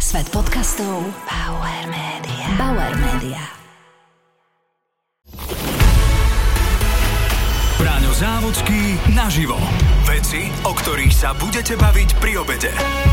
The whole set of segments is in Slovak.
Svet podcastov Bauer Media. Bauer Media. Braňo Závodský naživo. Veci, o ktorých sa budete baviť pri obede.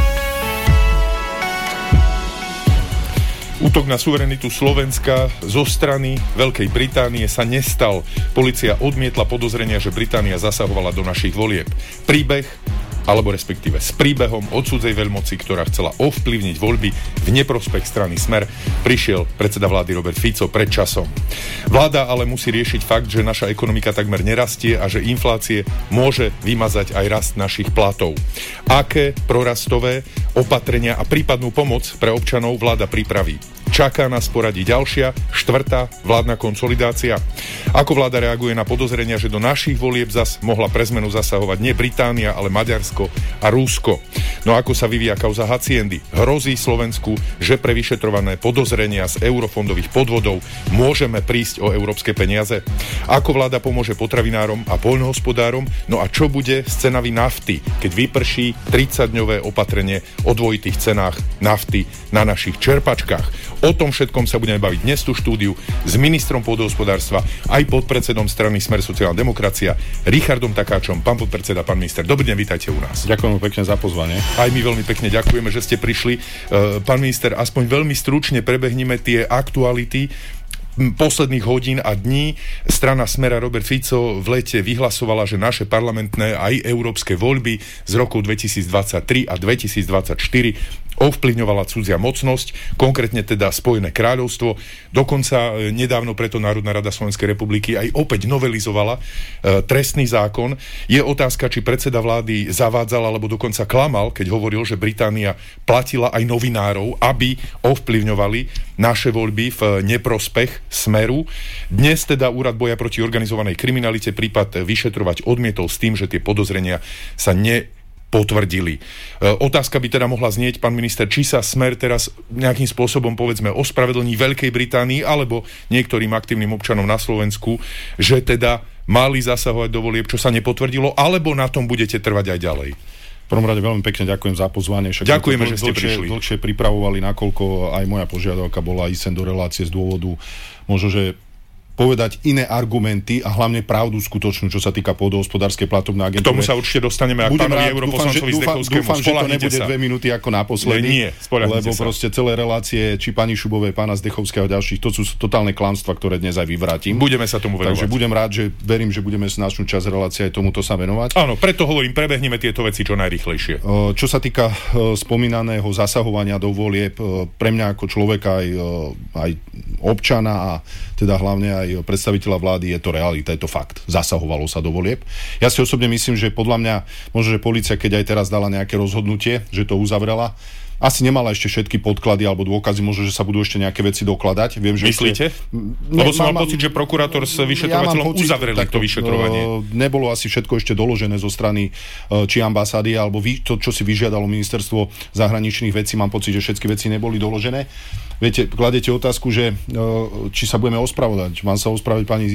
Útok na suverenitu Slovenska zo strany Veľkej Británie sa nestal. Polícia odmietla podozrenia, že Británia zasahovala do našich volieb. Príbeh, alebo respektíve s príbehom od cudzej veľmoci, ktorá chcela ovplyvniť voľby v neprospech strany Smer, prišiel predseda vlády Robert Fico pred časom. Vláda ale musí riešiť fakt, že naša ekonomika takmer nerastie a že inflácie môže vymazať aj rast našich platov. Aké prorastové opatrenia a prípadnú pomoc pre občanov vláda pripraví? Čaká nás poradí ďalšia, štvrtá vládna konsolidácia. Ako vláda reaguje na podozrenia, že do našich volieb zas mohla pre zmenu zasahovať nie Británia, ale Maďarsko a Rusko. No ako sa vyvíja kauza Haciendi? Hrozí Slovensku, že pre vyšetrované podozrenia z eurofondových podvodov môžeme prísť o európske peniaze? Ako vláda pomôže potravinárom a poľnohospodárom? No a čo bude s cenami nafty, keď vyprší 30-dňové opatrenie o dvojitých cenách nafty na našich čerpačkách? O tom všetkom sa budeme baviť dnes tu štúdiu s ministrom pôdohospodárstva aj podpredsedom strany Smer sociálna demokracia Richardom Takáčom. Pán podpredseda, pán minister, dobrý deň, vítajte u nás. Ďakujem pekne za pozvanie. Aj my veľmi pekne ďakujeme, že ste prišli. Pán minister, aspoň veľmi stručne prebehneme tie aktuality posledných hodín a dní. Strana Smera Robert Fico v lete vyhlasovala, že naše parlamentné aj európske voľby z rokov 2023 a 2024 ovplyvňovala cudzia mocnosť, konkrétne teda Spojené kráľovstvo. Dokonca nedávno preto Národná rada Slovenskej republiky aj opäť novelizovala trestný zákon. Je otázka, či predseda vlády zavádzal alebo dokonca klamal, keď hovoril, že Británia platila aj novinárov, aby ovplyvňovali naše voľby v neprospech Smeru. Dnes teda Úrad boja proti organizovanej kriminalite prípad vyšetrovať odmietol s tým, že tie podozrenia sa potvrdili. Otázka by teda mohla znieť, pán minister, či sa Smer teraz nejakým spôsobom, povedzme, ospravedlní Veľkej Británii alebo niektorým aktívnym občanom na Slovensku, že teda mali zasahovať do volieb, čo sa nepotvrdilo, alebo na tom budete trvať aj ďalej? V prvom rade veľmi pekne ďakujem za pozvanie. Ďakujeme, že ste prišli. Dlhšie pripravovali, nakoľko aj moja požiadavka bola ísť sem do relácie z dôvodu možno, že povedať iné argumenty a hlavne pravdu skutočnú, čo sa týka pôdohospodárskej platobnej agentúry. K tomu sa určite dostaneme aj pánovi europoslancovi Zdechovskému. Dúfam, že to nebude 2 minúty ako naposledy. Nie, lebo proste celé relácie, či pani Šubovej, pána Zdechovského a ďalších, to sú totálne klamstvá, ktoré dnes aj vyvrátim. Budeme sa tomu venovať. Takže budem rád, verím, že budeme značnú časť relácie aj tomuto sa venovať. Áno, preto hovorím, prebehneme tieto veci čo najrýchlejšie. Čo sa týka spomínaného zasahovania do volieb, pre mňa ako človeka aj občana a teda hlavne aj predstaviteľa vlády je to realita, je to fakt. Zasahovalo sa do volieb. Ja si osobne myslím, že podľa mňa, možno, že polícia, keď aj teraz dala nejaké rozhodnutie, že to uzavrela, asi nemala ešte všetky podklady alebo dôkazy, možno, že sa budú ešte nejaké veci dokladať. Viem, že myslíte? Lebo som mal pocit, že prokurátor s vyšetrovateľom uzavreli to vyšetrovanie. Nebolo asi všetko ešte doložené zo strany či ambasády, alebo to, čo si vyžiadalo ministerstvo zahraničných vecí, mám pocit, že všetky veci neboli doložené. Viete, kladete otázku, že či sa budeme ospravedlňovať. Mám sa ospravedlňovať pani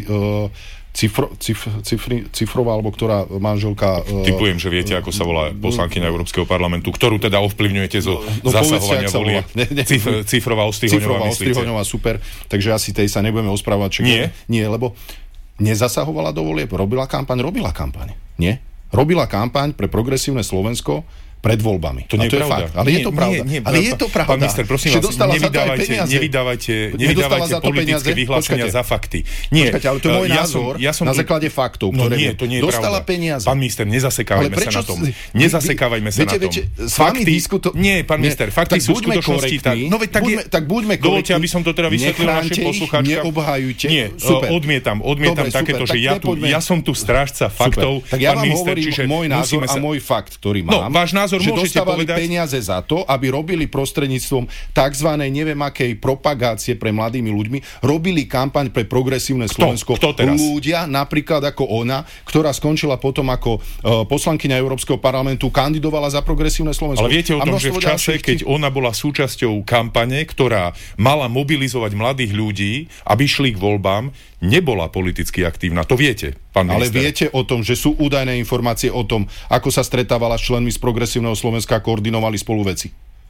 Cifrová, alebo ktorá manželka... Typujem, že viete, ako sa volá poslankyňa Európskeho parlamentu, ktorú teda ovplyvňujete zo zasahovania volieb. Cifrová Ostrihoňová, super. Takže asi tej sa nebudeme ospravovať. Nie, lebo nezasahovala do volieb, robila kampaň. Nie. Robila kampaň pre progresívne Slovensko pred voľbami. To nie je pravda. Fakt. Ale je to pravda. Ale je to pravda. Pán minister, prosím vás, nevydávajte politické vyhlásenia za fakty. Nie. Počkajte, ale to je môj názor na základe faktov, ktoré to nie je dostala pravda. peniaze. Pán minister, nezasekávajme sa na tom. Nezasekávajme sa na tom. Fakty, nie, pán minister, fakty sú v skutočnosti tak buďme korektní. Dovoľte, aby som to teda vysvetlil našim poslucháčkam. Neobhajujte. Nie, odmietam takéto, že ja som tu strážca faktov. Tak ja vám hovorím môj názor a môj fakt, ktorý mám. Že dostávali peniaze za to, aby robili prostredníctvom tzv. Neviem akej propagácie pre mladými ľuďmi, robili kampaň pre progresívne Slovensko. Kto teraz? Ľudia, napríklad ako ona, ktorá skončila potom ako poslankyňa Európskeho parlamentu, kandidovala za progresívne Slovensko. Ale viete o tom, že v čase, keď ona bola súčasťou kampane, ktorá mala mobilizovať mladých ľudí, aby šli k voľbám, nebola politicky aktívna. To viete, pán minister. Ale viete o tom, že sú údajné informácie o tom, ako sa stretávala s členmi z progresívneho Slovenska a koordinovali spolu veci?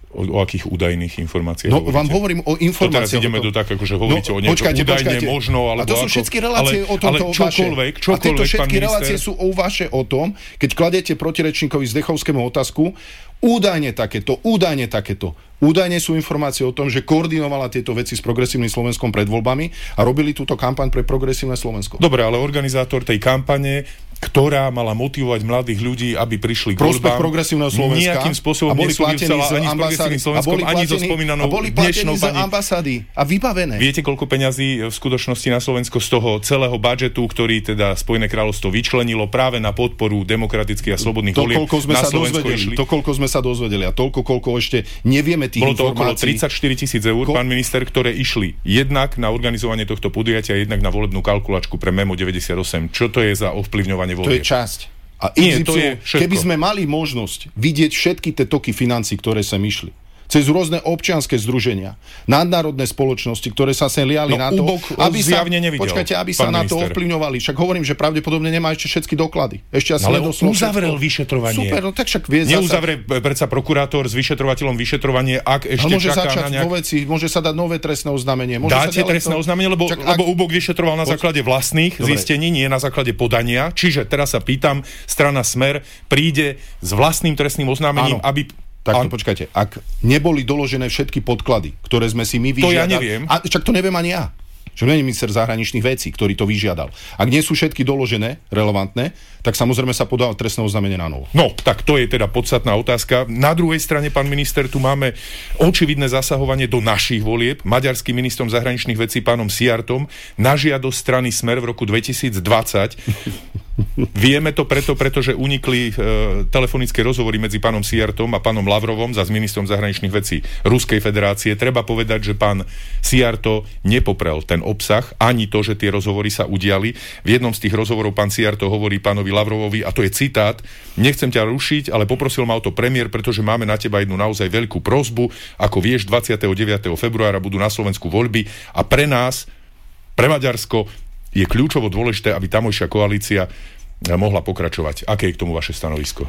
O akých údajných informáciách No, hovoríte? vám hovorím o informáciách. To teraz ideme do tak, akože hovoríte o niečo údajne, možno, alebo a to sú všetky relácie o tomto čokoľvek, a tieto všetky pán relácie sú o vaše o tom, keď kladete protirečníkovi Zdechovskému otázku, údajne takéto. Údajne sú informácie o tom, že koordinovala tieto veci s Progresívnym Slovenskom pred voľbami a robili túto kampaň pre Progresívne Slovensko. Dobre, ale organizátor tej kampane, ktorá mala motivovať mladých ľudí, aby prišli k prospech voľbám, Progresívneho Slovenska, nejakým spôsobom nesúvisela ani s Progresívnym Slovenskom, ani so spomínanou dnešnou za pani. ambasády a vybavené. Viete, koľko peňazí v skutočnosti na Slovensko z toho celého budžetu, ktorý teda Spojené kráľovstvo vyčlenilo práve na podporu demokratických a slobodných volieb na Slovensku išli? To, koľko sme sa dozvedeli a toľko, koľko ešte nevieme tých informácií. Bolo to okolo 34 000 eur, pán minister, ktoré išli jednak na organizovanie tohto podujatia, jednak na volebnú kalkulačku pre Memo 98. Čo to je za ovplyvňovanie volieb? To je časť. A Nie, to je všetko. Keby sme mali možnosť vidieť všetky tie toky financií, ktoré sem išli, cez rôzne občianske združenia, nadnárodné spoločnosti, ktoré sa sem liali na to, aby sa, aby sa na to ovplyvňovali. Však hovorím, že pravdepodobne nemá ešte všetky doklady. Ešte asi ale uzavrel vyšetrovanie. Super, no tak však vie neuzavrie predsa prokurátor s vyšetrovateľom vyšetrovanie, ak ešte môže čaká začať na nejak... vo veci, môže sa dať nové trestné oznámenie. Dáte trestné oznámenie, lebo UBOK vyšetroval na základe vlastných zistení, nie na základe podania. Čiže teraz sa pýtam, strana Smer príde s vlastným trestným oznámením, aby... Tak počkajte, ak neboli doložené všetky podklady, ktoré sme si my vyžiadali... To ja neviem. A však to neviem ani ja. Že nie je minister zahraničných vecí, ktorý to vyžiadal. Ak nie sú všetky doložené, relevantné, tak samozrejme sa podá trestné oznámenie na novo. No, tak to je teda podstatná otázka. Na druhej strane, pán minister, tu máme očividné zasahovanie do našich volieb. Maďarským ministrom zahraničných vecí pánom Sijartom na žiadosť strany Smer v roku 2020. Vieme to pretože unikli telefonické rozhovory medzi pánom Sijartom a pánom Lavrovom za ministrom zahraničných vecí Ruskej federácie. Treba povedať, že pán Sijarto nepoprel ten obsah, ani to, že tie rozhovory sa udiali. V jednom z tých rozhovorov pán Sijarto hovorí pánovi Lavrovovi, a to je citát: "Nechcem ťa rušiť, ale poprosil ma o to premiér, pretože máme na teba jednu naozaj veľkú prosbu. Ako vieš, 29. februára budú na Slovensku voľby a pre nás, pre Maďarsko, je kľúčovo dôležité, aby tamojšia koalícia mohla pokračovať." Aké je k tomu vaše stanovisko?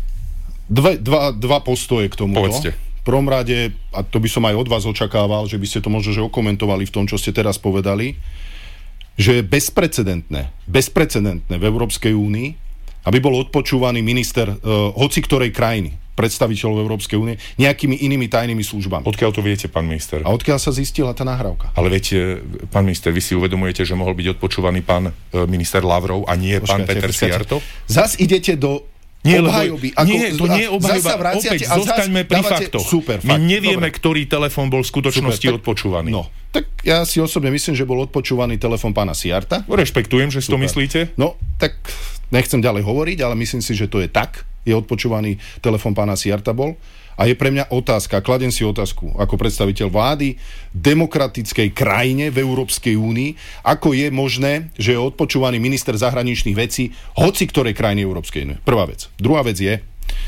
Dva postoje k tomuto. Povedzte. V prvom rade, a to by som aj od vás očakával, že by ste to možno že okomentovali v tom, čo ste teraz povedali, že je bezprecedentné v Európskej únii, aby bol odpočúvaný minister hoci ktorej krajiny, predstaviteľov Európskej únie, nejakými inými tajnými službami. Odkiaľ to viete, pán minister? A odkiaľ sa zistila tá nahrávka? Ale viete, pán minister, vy si uvedomujete, že mohol byť odpočúvaný pán minister Lavrov a nie pán Peter Sijarto? Zas idete do obhajoby. To nie je obhajoba. Opäť zostaňme pri faktoch. My nevieme, ktorý telefón bol v skutočnosti odpočúvaný. No, tak ja si osobne myslím, že bol odpočúvaný telefón pána Sijarta. Rešpektujem, že si to myslíte. No, tak nechcem ďalej hovoriť, ale myslím si, že to je tak. Je odpočúvaný telefón pána Sijarta bol. A je pre mňa otázka, kladiem si otázku ako predstaviteľ vlády demokratickej krajine v Európskej únii, ako je možné, že je odpočúvaný minister zahraničných vecí hoci ktorej krajiny Európskej únie. Prvá vec. Druhá vec je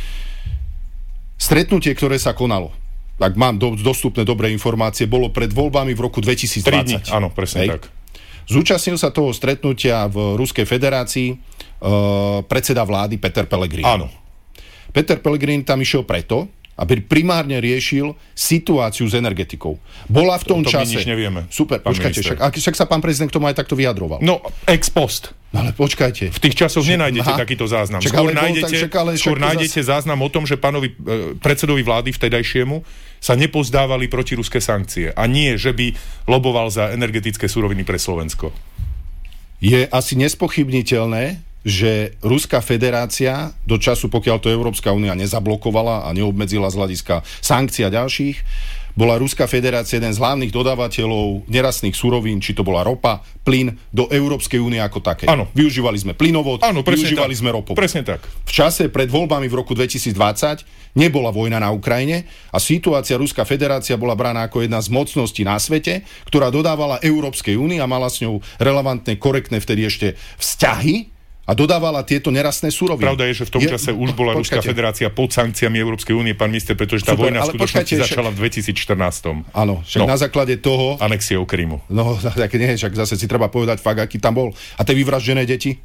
stretnutie, ktoré sa konalo. Ak mám dostupné dobré informácie, bolo pred voľbami v roku 2020. 3 dní, áno, presne tak. Zúčastnil sa toho stretnutia v Ruskej federácii predseda vlády Peter Pellegrini. Áno. Peter Pellegrini tam išiel preto, aby primárne riešil situáciu s energetikou. Bola v tom čase... My nič nevieme. Super, počkajte, však sa pán prezident k tomu aj takto vyjadroval. No, ex post. Ale počkajte. V tých časoch nenájdete takýto záznam. Skôr nájdete záznam o tom, že pánovi predsedovi vlády vtedajšiemu sa nepozdávali protiruské sankcie. A nie, že by loboval za energetické suroviny pre Slovensko. Je asi nespochybniteľné, že Ruská federácia do času, pokiaľ to Európska únia nezablokovala a neobmedzila z hľadiska sankcií a ďalších, bola Ruská federácia jeden z hlavných dodávateľov nerastných surovín, či to bola ropa, plyn, do Európskej únie ako také. Áno. Využívali sme plynovod, využívali sme ropu. Presne tak. V čase pred voľbami v roku 2020 nebola vojna na Ukrajine a situácia Ruská federácia bola braná ako jedna z mocností na svete, ktorá dodávala Európskej únii a mala s ňou relevantné, korektné vtedy ešte vzťahy a dodávala tieto nerastné suroviny. Pravda je, že v tom čase už bola Ruská federácia pod sankciami Európskej únie, pán minister, pretože tá vojna v skutočnosti začala v 2014. Áno, však na základe toho... Anexiou Krymu. No, tak nie, však zase si treba povedať fakt, aký tam bol. A tie vyvraždené deti?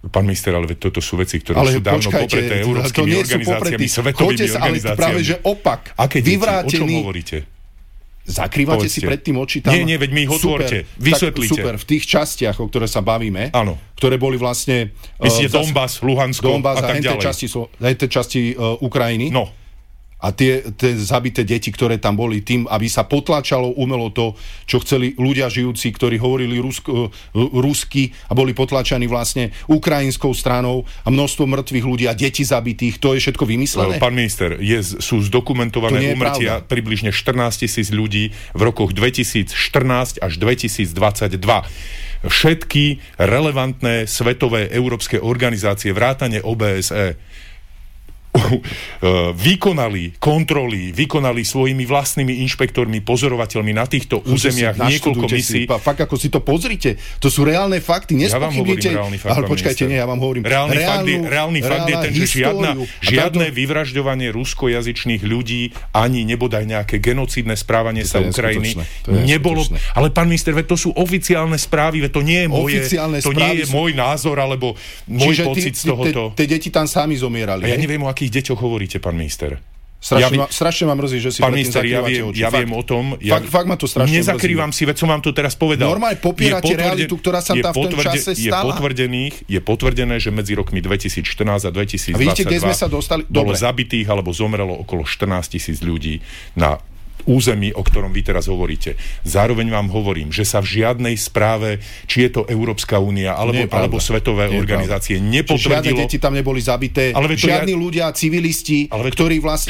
Pán minister, ale toto sú veci, ktoré sú dávno popreté európskymi organizáciami, svetovými organizáciami. Ale práve, že opak. Aké deti? O čom hovoríte? Zakrývate si predtým oči tam? Nie, veď mi ich otvorte. Vysvetlite. Super, v tých častiach, o ktoré sa bavíme, áno, ktoré boli vlastne... Myslíte Donbas, Luhansko a tak ďalej. Tie časti Ukrajiny. No. A tie zabité deti, ktoré tam boli, tým, aby sa potlačalo umelo to, čo chceli ľudia žijúci, ktorí hovorili rusky a boli potlačaní vlastne ukrajinskou stranou a množstvo mŕtvych ľudí a detí zabitých, to je všetko vymyslené? Pán minister, sú zdokumentované úmrtia približne 14 000 ľudí v rokoch 2014 až 2022. Všetky relevantné svetové európske organizácie, vrátane OBSE, vykonali kontroly, vykonali svojimi vlastnými inšpektormi, pozorovateľmi na týchto územiach niekoľko misií. Fakt, ako si to pozrite, to sú reálne fakty, nespochybnite. Ja vám hovorím reálny fakt, ale počkajte, nie, ja vám hovorím. Reálny fakt je ten, že žiadne vyvražďovanie ruskojazyčných ľudí, ani nebodaj nejaké genocídne správanie sa Ukrajiny nebolo. Ale pán minister, to sú oficiálne správy, to nie je môj názor, alebo môj pocit z tohoto. Tie deti tam sami zomierali. Ja neviem, o akých deťoch hovoríte, pán minister. Strašne ma mrzí, že si pán minister, ja viem o tom. Fakt ma to strašne nezakrývam si, veď som vám to teraz povedal. Normálne popierate realitu, ktorá sa tam v tom čase stala. Je potvrdené, že medzi rokmi 2014 a 2022 bolo zabitých alebo zomrelo okolo 14 000 ľudí na území, o ktorom vy teraz hovoríte. Zároveň vám hovorím, že sa v žiadnej správe, či je to Európska únia alebo svetové organizácie, nepotvrdilo. Žiadne deti tam neboli zabité, žiadni ľudia, civilisti, ktorí vlastne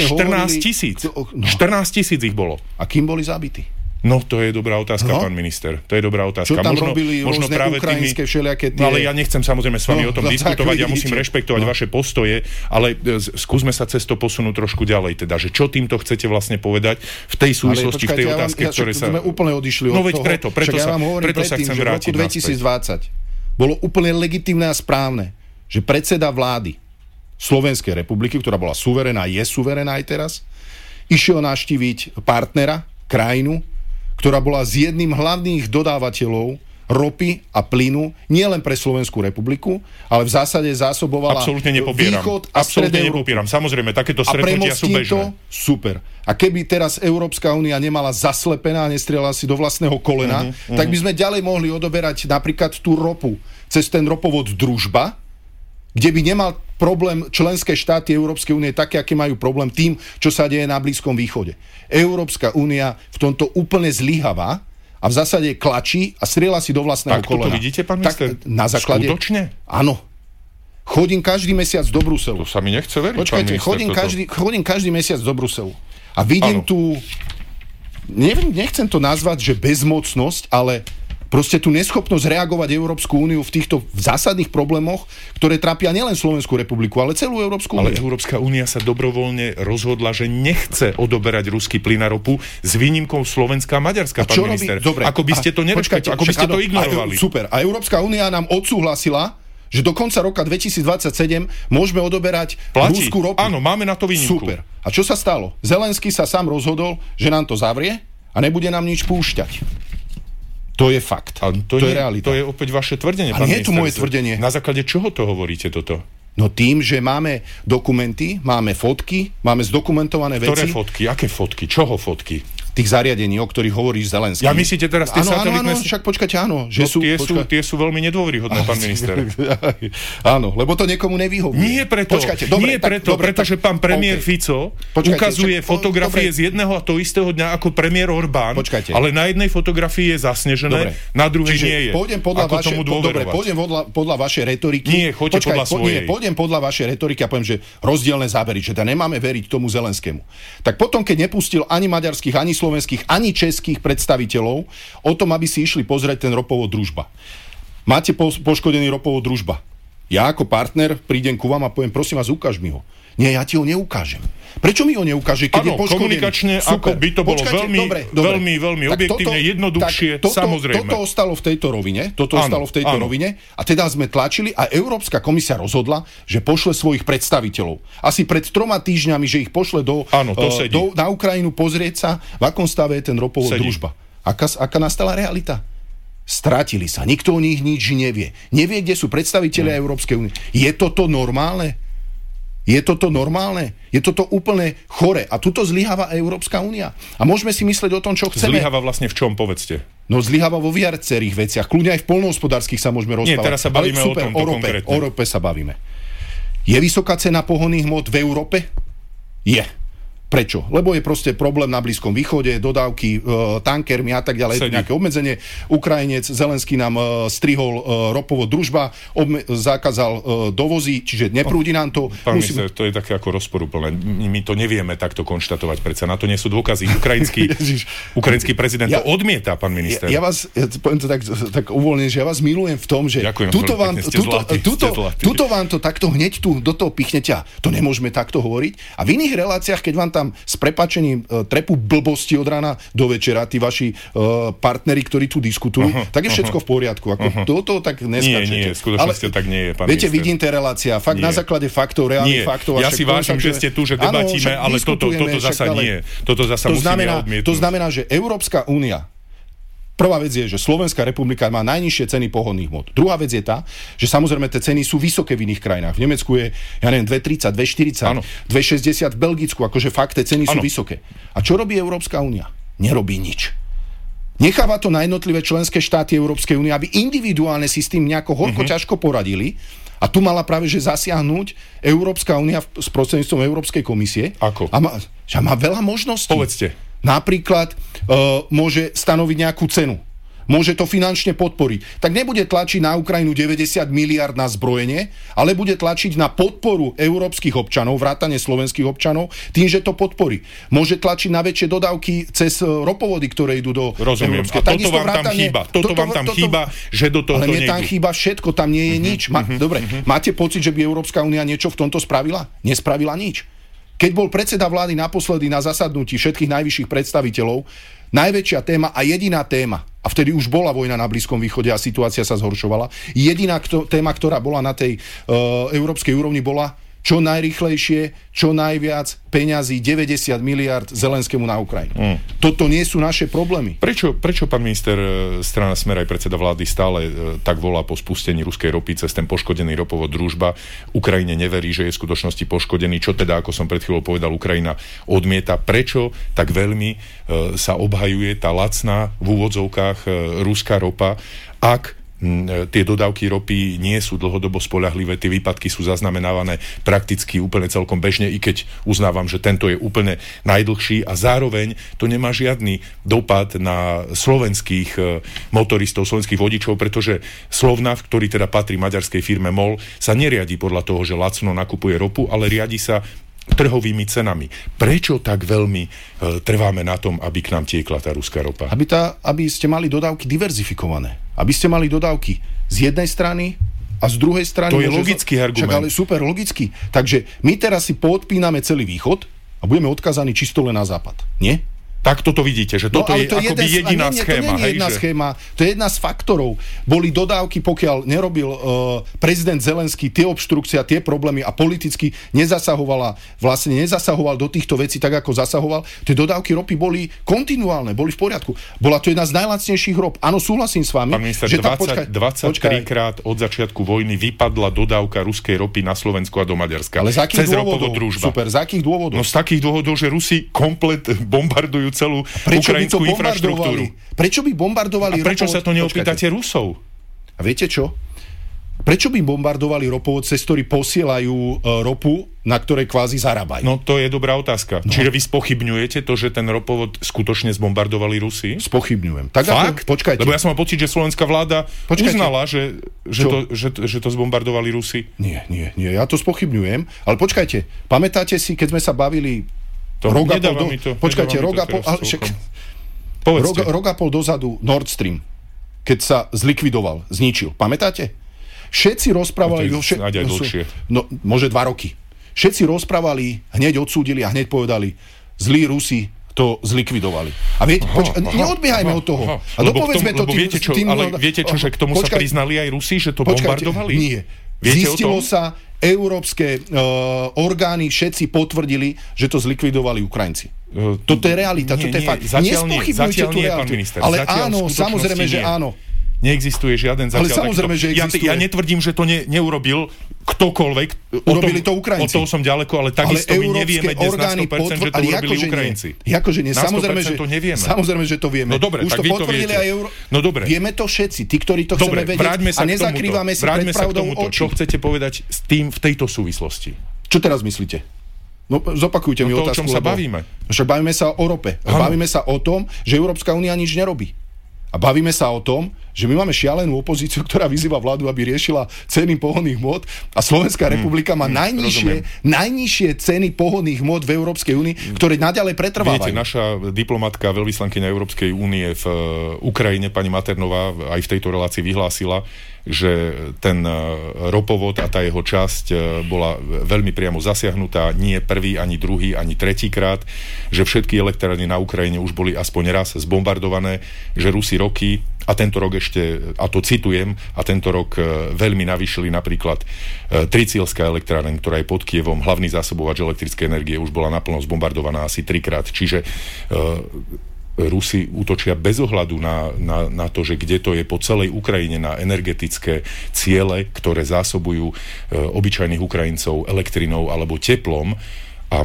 14 000. 14 000 ich bolo. A kým boli zabití? No, to je dobrá otázka, pán minister. To je dobrá otázka. Čo tam robili možno práve ukrajinské všelijaké tie... No, ale ja nechcem samozrejme s vami o tom diskutovať, ja musím rešpektovať vaše postoje, ale skúsme sa cez to posunúť trošku ďalej, teda, že čo týmto chcete vlastne povedať v tej súvislosti, v tej otázke, ktoré sa... sme úplne odišli od toho. Preto sa chcem vrátiť naspäť. V roku 2020 bolo úplne legitímne a správne, že predseda vlády Slovenskej republiky, ktorá bola suverená, je suverená aj teraz, išiel navštíviť partnera, krajinu, ktorá bola z jedným hlavných dodávateľov ropy a plynu nielen pre Slovenskú republiku, ale v zásade zásobovala východ a strednej Európy. Samozrejme, takéto stretnutia sú bežné. Super. A keby teraz Európska únia nemala zaslepená a nestrieľala si do vlastného kolena, tak by sme ďalej mohli odoberať napríklad tú ropu cez ten ropovod Družba, kde by nemal problém členské štáty Európskej únie také, aké majú problém tým, čo sa deje na Blízkom východe. Európska únia v tomto úplne zlyháva a v zásade klačí a strieľa si do vlastného kolena. Tak to vidíte, pán minister? Na základe... Skutočne? Áno. Chodím každý mesiac do Bruselu. To sa mi nechce veriť, počkajte, pán minister. chodím každý mesiac do Bruselu a vidím tú... Nechcem to nazvať, že bezmocnosť, ale... Proste tú neschopnosť reagovať Európsku úniu v týchto zásadných problémoch, ktoré trápia nielen Slovenskú republiku, ale celú Európsku úniu. Ale Európska únia sa dobrovoľne rozhodla, že nechce odoberať ruský plyn a ropu s výnimkou Slovenska a Maďarska, pán minister. Dobre, ako by ste to nerešpektovali, ako by ste to ignorovali. Super. A Európska únia nám odsúhlasila, že do konca roka 2027 môžeme odoberať ruskú ropu. Áno, máme na to výnimku. Super. A čo sa stalo? Zelenský sa sám rozhodol, že nám to zavrie a nebude nám nič púšťať. To je fakt. To je realita. To je opäť vaše tvrdenie, pán nie minister. je to moje tvrdenie. Na základe čoho to hovoríte toto? No tým, že máme dokumenty, máme fotky, máme zdokumentované veci. Ktoré fotky? Aké fotky? Čoho fotky? Tých zariadení, o ktorých hovoríš Zelenský. Ja myslíte teraz tie satelitné... Áno, však počkajte, áno. Že tie sú veľmi nedôveryhodné, pán minister. Áno, lebo to niekomu nevyhovuje. Nie preto, pretože pán premiér Fico ukazuje fotografie z jedného a toho istého dňa ako premiér Orbán, ale na jednej fotografii je zasnežené, na druhej nie je. Pôjdem podľa vašej retoriky. Nie, choďte podľa svojej. Pôjdem podľa vašej retoriky a poviem, že rozdielne zábery, že nemáme veriť tomu Zelenskému. Tak potom, keď nepustil ani maďarských, ani slovenských, ani českých predstaviteľov o tom, aby si išli pozrieť ten ropovod Družba. Máte poškodený ropovod Družba. Ja ako partner prídem ku vám a poviem, prosím vás, ukáž mi ho. Nie, ja ti ho neukážem. Prečo mi ho neukáže, keď je poškodený? Komunikačne, super. Ako by to bolo veľmi objektívne, jednoduchšie, samozrejme. Toto ostalo v tejto rovine a teda sme tlačili a Európska komisia rozhodla, že pošle svojich predstaviteľov. Asi pred 3 týždňami, že ich pošle na Ukrajinu pozrieť sa, v akom stave je ten ropovod Družba. Aká nastala realita? Stratili sa. Nikto o nich nič nevie. Nevie, kde sú predstavitelia Európskej únie. Je toto normálne? Je toto normálne? Je toto úplne chore? A tuto zlyháva Európska únia. A môžeme si myslieť o tom, čo chceme. Zlyháva vlastne v čom, povedzte? No zlyháva vo viacerých veciach. Kľudne aj v poľnohospodárskych sa môžeme rozprávať. Nie, teraz sa bavíme o tomto konkrétne. O rope sa bavíme. Je vysoká cena pohonných hmot v Európe? Je. Prečo? Lebo je proste problém na Blízkom východe, dodávky tankermi a tak ďalej, nejaké obmedzenie. Ukrajinec Zelenský nám strihol ropovod Družba, zakázal dovozy, čiže neprúdi nám to. Pán minister, to je také ako rozporuplné. My to nevieme takto konštatovať, predsa na to nie sú dôkazy. Ukrajinský prezident to odmieta, pán minister. Ja vás, poviem to tak uvoľne, že ja vás milujem v tom, že tuto vám to takto hneď tu do toho pichnete. To nemôžeme takto hovoriť. A v iných reláciách, keď vám tam s prepáčením trepu blbosti od rána do večera, tí vaši partneri, ktorí tu diskutujú, tak je všetko v poriadku. Ako do toho tak neskačete. Nie, skutočnosťou tak nie je, pán viete, minister. vidím tie relácia. Fakt na základe faktov, reálnych faktov. Ja si vážim, že ste tu, že debatíme, ale toto zasa nie. Toto zasa musíme odmietnúť. To znamená, že Európska únia, prvá vec je, že Slovenská republika má najnižšie ceny pohonných hmot. Druhá vec je tá, že samozrejme tie ceny sú vysoké v iných krajinách. V Nemecku je, ja neviem, 2,30, 2,40, 2,60 v Belgicku, akože fakt tie ceny sú vysoké. A čo robí Európska únia? Nerobí nič. Necháva to na jednotlivé členské štáty Európskej únie, aby individuálne si s tým nejako horko ťažko poradili. A tu mala práve že zasiahnuť Európska únia s prostredníctvom Európskej komisie. Ako? A má veľa možností. Povedzte. Napríklad môže stanoviť nejakú cenu. Môže to finančne podporiť. Tak nebude tlačiť na Ukrajinu 90 miliard na zbrojenie, ale bude tlačiť na podporu európskych občanov, vrátane slovenských občanov, tým, že to podporí. Môže tlačiť na väčšie dodávky cez ropovody, ktoré idú do Rozumiem. európskej. A toto vám tam chýba. Toto vám tam chýba, že do toho ale to mne tam chýba všetko, tam nie je nič. Dobre, máte pocit, že by Európska únia niečo v tomto spravila? Nespravila nič. Keď bol predseda vlády naposledy na zasadnutí všetkých najvyšších predstaviteľov, najväčšia téma a jediná téma, a vtedy už bola vojna na Blízkom východe a situácia sa zhoršovala, jediná téma, ktorá bola na tej európskej úrovni, bola čo najrýchlejšie, čo najviac peňazí, 90 miliard Zelenskému na Ukrajinu. Toto nie sú naše problémy. Prečo pán minister, strana Smer aj predseda vlády stále tak volá po spustení ruskej ropy cez ten poškodený ropovod Družba? Ukrajine neverí, že je v skutočnosti poškodený, čo teda, ako som pred chvíľou povedal, Ukrajina odmieta. Prečo tak veľmi sa obhajuje tá lacná v úvodzovkách ruská ropa, ak tie dodávky ropy nie sú dlhodobo spoľahlivé, tie výpadky sú zaznamenávané prakticky úplne celkom bežne, i keď uznávam, že tento je úplne najdlhší a zároveň to nemá žiadny dopad na slovenských motoristov, slovenských vodičov, pretože Slovnaft, ktorý teda patrí maďarskej firme MOL, sa neriadi podľa toho, že lacno nakupuje ropu, ale riadi sa trhovými cenami. Prečo tak veľmi trváme na tom, aby k nám tiekla tá ruská ropa? Aby ste mali dodávky diverzifikované. Aby ste mali dodávky z jednej strany a z druhej strany... To je logický argument. Však, ale super, logický. Takže my teraz si poodpíname celý východ a budeme odkazaní čisto len na západ. Nie? Tak toto vidíte, že toto je akoby jediná schéma. To nie je jedna schéma, to je jedna z faktorov. Boli dodávky, pokiaľ nerobil prezident Zelenský tie obštrukcie, tie problémy a politicky nezasahoval do týchto vecí tak, ako zasahoval, tie dodávky ropy boli kontinuálne, boli v poriadku. Bola to jedna z najlacnejších rop. Áno, súhlasím s vami. Pán minister, 23 krát od začiatku vojny vypadla dodávka ruskej ropy na Slovensku a do Maďarska. Ale z akých dôvodov? Super, z akých dôvodov? No z takých dôvodov, že Rusi komplet bombardujú celú ukrajinskú infraštruktúru. Prečo by bombardovali ropovod? A prečo sa to neopýtate Rusov? A viete čo? Prečo by bombardovali ropovod, cez ktorý posielajú ropu, na ktorej kvázi zarábajú? No to je dobrá otázka. No. Čiže vy spochybňujete to, že ten ropovod skutočne zbombardovali Rusi? Spochybňujem. Tak fakt? Počkajte. Lebo ja som mal pocit, že slovenská vláda uznala, že to zbombardovali Rusi. Nie. Ja to spochybňujem. Ale počkajte. Pamätáte si, keď sme sa bavili rok a pol dozadu Nord Stream, keď sa zlikvidoval, zničil. Pamätáte? Všetci rozprávali... Môže 2 roky. Všetci rozprávali, hneď odsúdili a hneď povedali, zlí Rusi to zlikvidovali. A viete, neodbiehajme od toho. A dopovedzme to tým... Viete čo, že k tomu sa priznali aj Rusi, že to bombardovali? Nie. Zistilo sa, európske orgány všetci potvrdili, že to zlikvidovali Ukrajinci. Toto je realita, toto je fakt. Zatiaľ nie, pán minister. Ale áno, samozrejme, že áno. Neexistuje žiaden Ale zatiaľ. samozrejme, že existuje. Ja netvrdím, že to neurobil ktokoľvek. Urobili to Ukrajinci. Od toho som ďaleko, ale takisto my nevieme dnes na 100%, že to urobili Ukrajinci. Akože nie, samozrejme, že to vieme. No dobre, už tak to vy to potvrdili viete. aj No dobre. Vieme to všetci, tí, ktorí to chceme vedieť a nezakrývame si pred pravdou oči. Čo chcete povedať s tým v tejto súvislosti? Čo teraz myslíte? No, zopakujte mi otázku. O čom sa bavíme? Však bavíme sa o rope. Bavíme sa o tom, že Európska únia nič nerobí. A bavíme sa o tom, že my máme šialenú opozíciu, ktorá vyzýva vládu, aby riešila ceny pohonných hmôt a Slovenská republika má najnižšie ceny pohonných hmôt v Európskej únii, ktoré naďalej pretrvávajú. Viete, naša diplomatka, veľvyslankyňa Európskej únie v Ukrajine, pani Maternová, aj v tejto relácii vyhlásila, že ten ropovod a tá jeho časť bola veľmi priamo zasiahnutá, nie prvý, ani druhý, ani tretíkrát, že všetky elektrárne na Ukrajine už boli aspoň raz zbombardované, že Rusi roky, a tento rok ešte, a to citujem, a tento rok veľmi navýšili napríklad Tricielská elektráreň, ktorá je pod Kievom, hlavný zásobovač elektrickej energie, už bola naplno zbombardovaná asi 3-krát. Čiže Rusi útočia bez ohľadu na to, že kde to je po celej Ukrajine, na energetické ciele, ktoré zásobujú obyčajných Ukrajincov elektrinou alebo teplom. A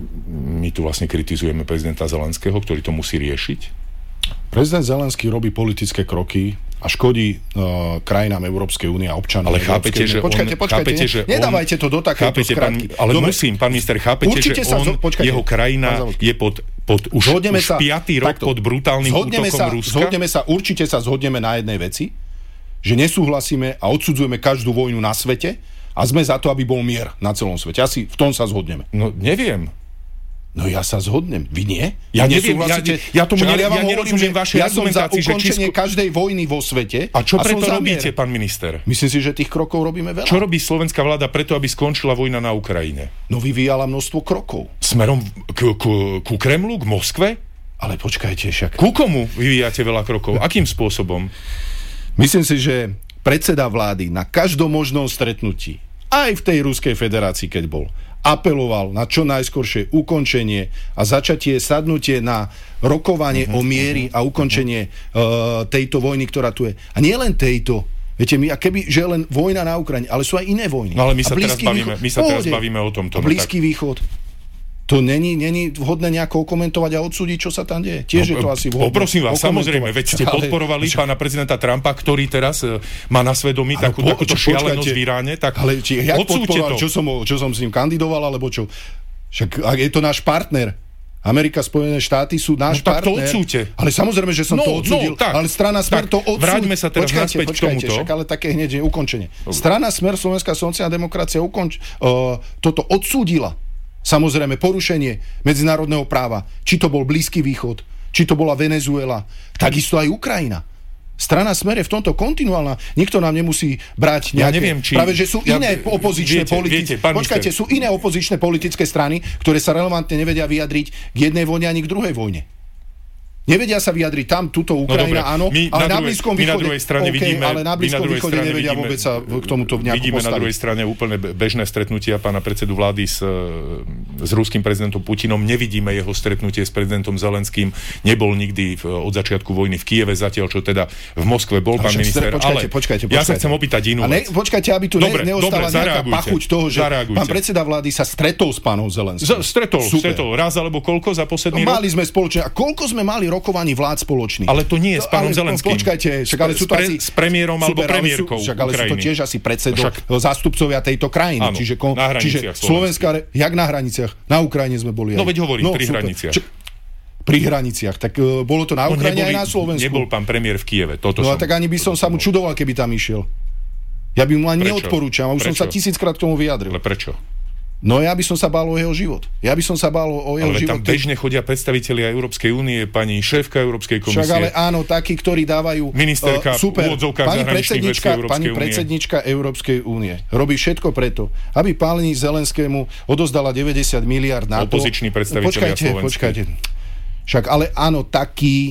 my tu vlastne kritizujeme prezidenta Zelenského, ktorý to musí riešiť. Prezident Zelenský robí politické kroky a škodí krajinám Európskej únie a občanom. Ale chápete, že nedávajte to do takéto skratky. Ale musím, pán minister, chápete, že jeho krajina je pod už 5. rok pod brutálnym útokom Ruska? Určite sa zhodneme na jednej veci, že nesúhlasíme a odsudzujeme každú vojnu na svete a sme za to, aby bol mier na celom svete. Asi v tom sa zhodneme. No, neviem. No ja sa zhodnem. Vy nie? Ja neviem, ja nerozumiem vašej argumentácii, že ukončenie každej vojny vo svete. A čo preto robíte, pán minister? Myslím si, že tých krokov robíme veľa. Čo robí slovenská vláda preto, aby skončila vojna na Ukrajine? No vyvíjala množstvo krokov. Smerom ku Kremlu, k Moskve? Ale počkajte však. Ku komu vyvíjate veľa krokov? Akým spôsobom? Myslím si, že predseda vlády na každom možnom stretnutí, aj v tej Ruskej federácii, keď bol, apeloval na čo najskoršie ukončenie a sadnutie na rokovanie o miery a ukončenie tejto vojny, ktorá tu je. A nie len tejto. Viete, že len vojna na Ukrajine, ale sú aj iné vojny. No ale my sa teraz bavíme o tomto. Blízky východ. To není vhodné nejako komentovať a odsúdiť, čo sa tam deje. Tiež je to asi vhodné. Poprosím vás, samozrejme, veď ste podporovali pána prezidenta Trumpa, ktorý teraz má na svedomí takúto šialenosť v Iráne, tak odsúďte to. Čo som s ním kandidoval, alebo čo? Však je to náš partner. Amerika, Spojené štáty sú náš partner. Tak to odsúďte. Ale samozrejme, že som to odsúdil. Ale strana Smer to odsúdil. Vráťme sa teraz naspäť k tomuto. Ale také hneď je ukončenie. Strana Smer, Slovenská sociálna demokracia toto odsúdila. Samozrejme, porušenie medzinárodného práva. Či to bol Blízky východ, či to bola Venezuela, takisto aj Ukrajina. Strana Smer je v tomto kontinuálna. Nikto nám nemusí brať nejaké... Ja neviem, práve, že sú iné opozičné politické... Počkajte, sú iné opozičné politické strany, ktoré sa relevantne nevedia vyjadriť k jednej vojne ani k druhej vojne. Nevedia sa vyjadriť tam, tuto Ukrajina, áno, ale na Blízkom východe... My na druhej strane vidíme... Ale na Blízkom východe nevedia vôbec sa k tomuto nejako vidíme postaviť. Na druhej strane úplne bežné stretnutia pána predsedu vlády s ruským prezidentom Putinom. Nevidíme jeho stretnutie s prezidentom Zelenským. Nebol nikdy od začiatku vojny v Kieve, zatiaľ čo teda v Moskve bol pán minister. Počkajte. Ja sa chcem opýtať inú vec. Počkajte, aby tu neostala nejaká pachuť toho, že pán predseda vlády sa stretol s pánom Zelenským. Stretol. Raz alebo koľko za posledný rok? Mali sme spoločne. A koľko sme mali rokovaní vlád spoločných? Ale to nie je s pánom Zelenským. Počkajte, s premiérom alebo premiérkou Ukrajiny. Ale sú to tiež asi zástupcovia tejto krajiny. Áno, čiže Slovenská, jak na hraniciach? Na Ukrajine sme boli aj. No veď hovorím, pri hraniciach. Pri hraniciach. Tak bolo to na Ukrajine aj na Slovensku. Nebol pán premiér v Kieve. A tak ani by som sa mu čudoval, keby tam išiel. Ja by mu ani neodporúčal. Už som sa 1000-krát k tomu vyjadril. Ale prečo? No ja by som sa bál o jeho život. Ale tam bežne chodia predstavitelia Európskej únie, pani šéfka Európskej komisie. Však ale áno, takí, ktorí dávajú ministerka v úvodzovkách zahraničných vecí Európskej únie. Pani predsednička Európskej únie robí všetko preto, aby pani Zelenskému odozdala 90 miliard na to. Opoziční predstavitelia Slovenska. Počkajte. Však ale áno, takí,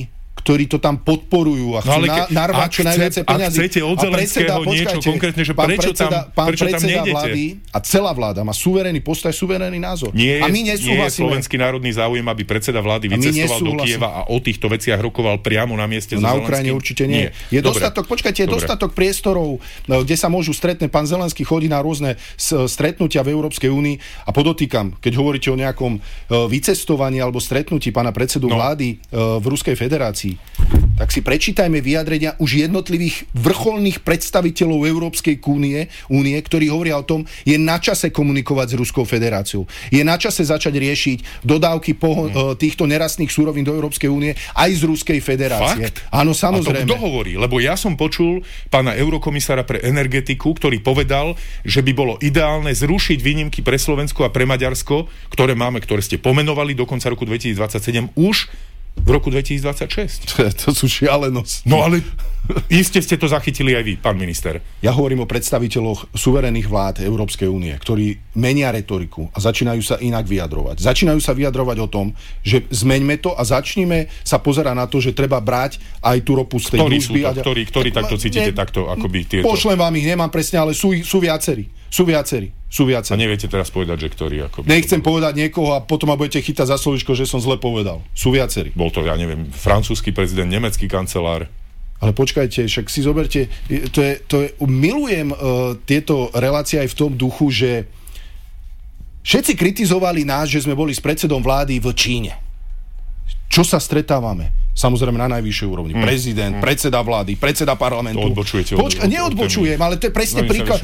ktorí to tam podporujú a chcú narvať čo najviacej peňazí. Ak chcete od Zelenského niečo konkrétne, že prečo tam nejdete? Vlády a celá vláda má suverénny postoj, suverénny názor. Nie a my nesúhlasíme. Nie je slovenský národný záujem, aby predseda vlády vycestoval do Kieva a o týchto veciach rokoval priamo na mieste so Zelenským. Na Ukrajine určite nie. Je dostatok priestorov, kde sa môžu stretnúť. Pán Zelenský chodí na rôzne stretnutia v Európskej únii a podotýkam, keď hovoríte o nejakom vycestovaní alebo stretnutí pána predsedu vlády v Ruskej federácii, tak si prečítajme vyjadrenia už jednotlivých vrcholných predstaviteľov Európskej únie, ktorí hovoria o tom, je na čase komunikovať s Ruskou federáciou. Je na čase začať riešiť dodávky týchto nerastných surovín do Európskej únie aj z Ruskej federácie. Fakt? Áno, samozrejme. A to kto hovorí? Lebo ja som počul pána eurokomisára pre energetiku, ktorý povedal, že by bolo ideálne zrušiť výnimky pre Slovensko a pre Maďarsko, ktoré ste pomenovali do konca roku 2027 už v roku 2026. To sú šialenosti. No ale iste ste to zachytili aj vy, pán minister. Ja hovorím o predstaviteľoch suverénnych vlád Európskej únie, ktorí menia retoriku a začínajú sa inak vyjadrovať. Začínajú sa vyjadrovať o tom, že zmeňme to a začnime sa pozerať na to, že treba brať aj tú ropu z tej družby. Ktorí takto cítite, takto akoby tieto... Pošlem vám ich, nemám presne, ale sú viacerí. Sú viacerí. A neviete teraz povedať, že ktorý? Nechcem povedať niekoho a potom ma budete chytať za slovičko, že som zle povedal. Sú viacerí. Bol to, ja neviem, francúzsky prezident, nemecký kancelár. Ale počkajte, však si zoberte, milujem tieto relácie aj v tom duchu, že všetci kritizovali nás, že sme boli s predsedom vlády v Číne. Čo sa stretávame? Samozrejme na najvyššej úrovni. Prezident, predseda vlády, predseda parlamentu. To odbočujete. Neodbočujem, ale to je presne príklad.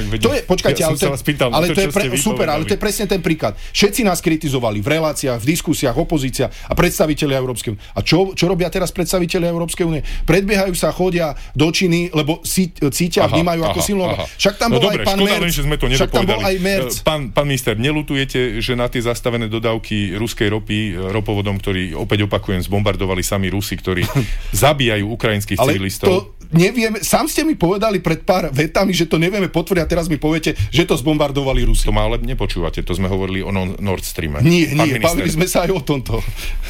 Ale to je presne ten príklad. Všetci nás kritizovali v reláciách, v diskusiách, opozícia a predstavitelia Európskej únie. A čo robia teraz predstavitelia Európskej únie? Predbiehajú sa, chodia do Číny, lebo cítia, vnímajú ako silnú. Však tam bol aj pán Merc. Však tam bol aj Merc. Pán minister, neľutujete, že na tie zastavené dodávky ruskej ropy ropovodom, ktorý opäť opakujem, zbombardovali sami Rusi, ktorí zabíjajú ukrajinských civilistov. Ale to nevieme, sám ste mi povedali pred pár vetami, že to nevieme potvrdiť a teraz mi poviete, že to zbombardovali Rusi. To ma ale nepočúvate, to sme hovorili o Nord Streame. Nie, bavili sme sa aj o tomto.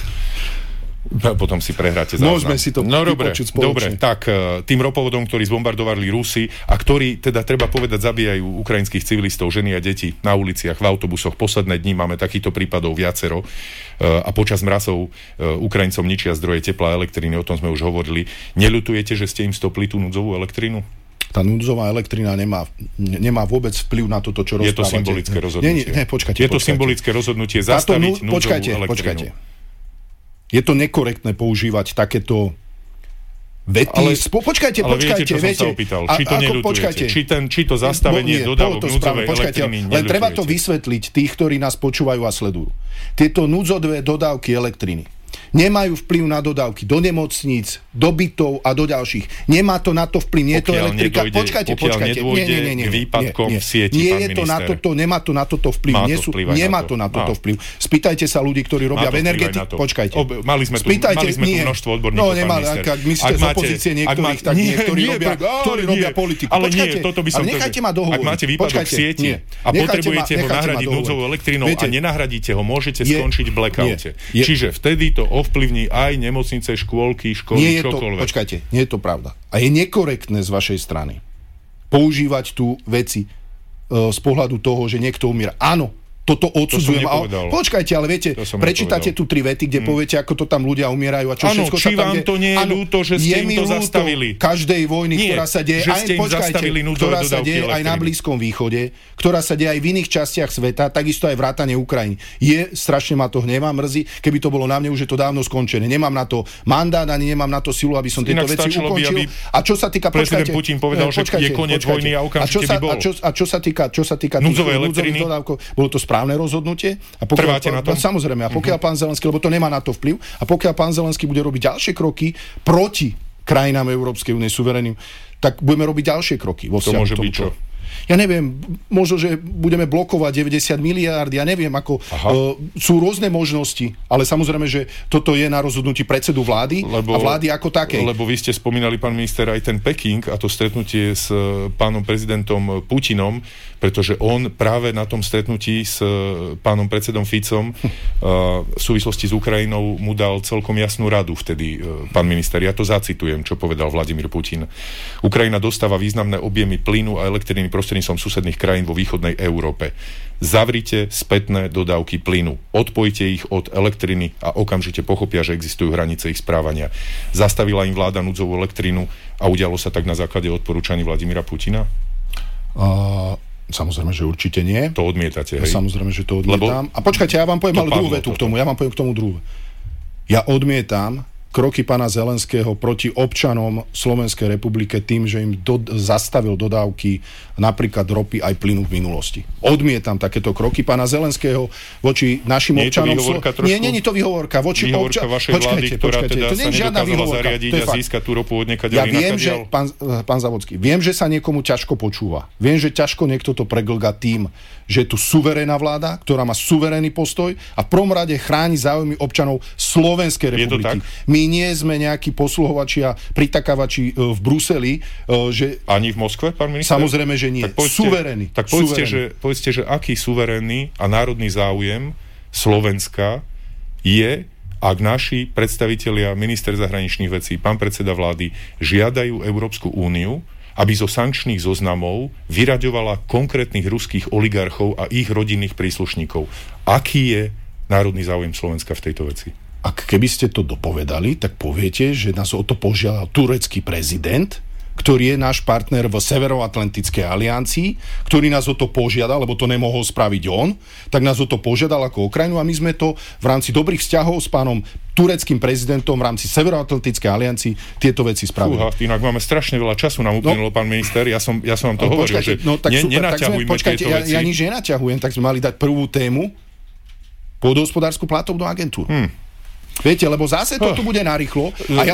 Potom si prehráte záznam. Môžeme si to vypočuť spoločne. Dobre, tak tým ropovodom, ktorí zbombardovali Rusi a ktorí, teda treba povedať, zabíjajú ukrajinských civilistov, ženy a deti na uliciach, v autobusoch. Posledné dni máme takýchto prípadov viacero a počas mrazov Ukrajincom ničia zdroje tepla a elektriny, o tom sme už hovorili. Neľutujete, že ste im stopli tú núdzovú elektrinu? Tá núdzová elektrina nemá vôbec vplyv na toto, čo rozprávate. Je to symbolické rozhodnutie. Počkajte. Je to symbolické rozhodnutie zastaviť núdzovú elektrinu. Počkajte. Je to nekorektné používať takéto vety. Počkajte. Viete, čo som sa opýtal? Či to neľutujete? Či to zastavenie dodávok núdzovej elektriny neľutujete? Len treba to vysvetliť tých, ktorí nás počúvajú a sledujú. Tieto núdzové dodávky elektriny nemajú vplyv na dodávky do nemocníc, do bytov a do ďalších. Nemá to na to vplyv. Nie je to elektrika. Počkajte. Nie. Výpadkom v sieti, nie je to na toto, nemá to na toto vplyv. Nemá to na toto vplyv. Spýtajte sa ľudí, ktorí robia v energetike. Počkajte. Mali sme tu množstvo odborníkov, pán minister. Ak myslíte z opozície niektorých, tak niektorí robia politiku. Ale nie, toto by som... Nechajte ma dohovoriť. Ak máte výpadok v sieti a potrebujete ho nahradiť núdzovou elektrinou a nenahradíte ho, môžete skončiť v blackoute. Čiže vtedy to ovplyvní aj nemocnice, škôlky, školy, čokoľvek. Počkajte, nie je to pravda. A je nekorektné z vašej strany používať tu veci z pohľadu toho, že niekto umiera. Áno, toto odsudzujem. Počkajte, ale viete, prečítate tu 3 vety, kde poviete, ako to tam ľudia umierajú a čo všetko sa tam deje. Či vám to nie je ľúto, že ste im to zastavili? Každej vojny, ktorá sa deje aj na Blízkom východe, ktorá sa deje aj v iných častiach sveta, takisto aj vrátane Ukrajiny. Strašne ma to hnevá, mrzí, keby to bolo na mne, už je to dávno skončené. Nemám na to mandát, ani nemám na to silu, aby som tieto veci ukončil. A čo sa týka, prezident Putin povedal, že je koniec vojny a okamžite by bol. A čo sa týka núdzových dodávok, bolo to správne rozhodnutie. A trváte na tom? Samozrejme. A pokiaľ pán Zelenský, lebo to nemá na to vplyv, a pokiaľ pán Zelenský bude robiť ďalšie kroky proti krajinám Európskej únie suverénnym, tak budeme robiť ďalšie kroky vo vzťahu k tomuto. Ja neviem, možno, že budeme blokovať 90 miliárd, ja neviem, ako sú rôzne možnosti, ale samozrejme, že toto je na rozhodnutí predsedu vlády a vlády ako takej. Lebo vy ste spomínali, pán minister, aj ten Peking a to stretnutie s pánom prezidentom Putinom, pretože on práve na tom stretnutí s pánom predsedom Ficom v súvislosti s Ukrajinou mu dal celkom jasnú radu vtedy, pán minister. Ja to zacitujem, čo povedal Vladimír Putin. Ukrajina dostáva významné objemy plynu a elektriny prostredníctvom susedných krajín vo východnej Európe. Zavrite spätné dodávky plynu. Odpojte ich od elektriny a okamžite pochopia, že existujú hranice ich správania. Zastavila im vláda núdzovú elektrinu a udialo sa tak na základe odporúčaní Vladimíra Putina? Samozrejme, že určite nie. To odmietate, hej? Samozrejme, že to odmietam. A počkajte, ja vám poviem ale druhú vetu k tomu. Ja vám poviem k tomu druhú. Ja odmietam kroky pána Zelenského proti občanom Slovenskej republike tým, že im zastavil dodávky napríklad ropy aj plynu v minulosti. Odmietam takéto kroky pána Zelenského voči našim občanom. Nie je to výhovorka. Výhovorka vašej vlády, ktorá teda sa nedokázala zariadiť a získať tú ropu od niekaď. Ja viem, že, pán Závodský, viem, že sa niekomu ťažko počúva. Viem, že ťažko niekto to preglga tým, že je tu suverénna vláda, ktorá má suverénny postoj a v prvom rade chráni záujmy občanov Slovenskej republiky. My nie sme nejakí posluhovači a pritakávači v Bruseli, že... Ani v Moskve, pán minister? Samozrejme, že nie. Suverénny. Tak povedzte, že aký suverénny a národný záujem Slovenska je, ak naši predstavitelia, minister zahraničných vecí, pán predseda vlády, žiadajú Európsku úniu, aby zo sankčných zoznamov vyraďovala konkrétnych ruských oligarchov a ich rodinných príslušníkov. Aký je národný záujem Slovenska v tejto veci? Ak keby ste to dopovedali, tak poviete, že nás o to požiadal turecký prezident, ktorý je náš partner v Severoatlantickej aliancii, ktorý nás o to požiadal, lebo to nemohol spraviť on, tak nás o to požiadal ako Ukrajinu a my sme to v rámci dobrých vzťahov s pánom tureckým prezidentom v rámci Severoatlantickej aliancii tieto veci spravili. Inak máme strašne veľa času, nám uplynulo, pán minister, ja som vám to hovoril, že nenaťahujme tieto veci. Ja nič nenaťahujem, tak sme mali dať prvú tému pôdohospodársku platobnú agentúru. Viete, lebo zase to tu bude narýchlo.